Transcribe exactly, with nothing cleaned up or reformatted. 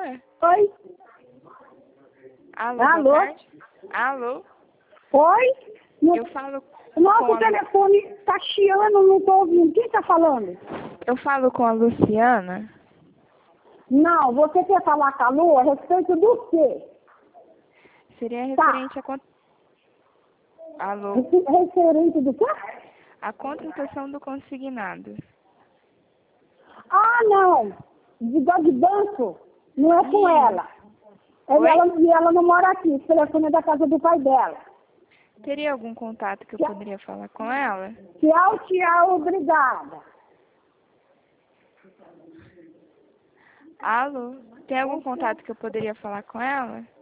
Luciana? Oi? Alô, Alô? boa tarde. Alô? Oi? No- Eu falo Nossa, com o a... telefone tá chiando, não tô ouvindo. Quem tá falando? Eu falo com a Luciana. Não, você quer falar com a Lu a respeito do quê? Seria Tá. referente a... con- Alô? Rece- Referente do quê? A contratação do consignado. Ah, não. De de banco. Não é com Ih. ela. É Oi? ela. E ela não mora aqui. O telefone é da casa do pai dela. Teria algum contato que eu poderia falar com ela? Tchau, tchau, obrigada. Alô? Tem algum contato que eu poderia falar com ela?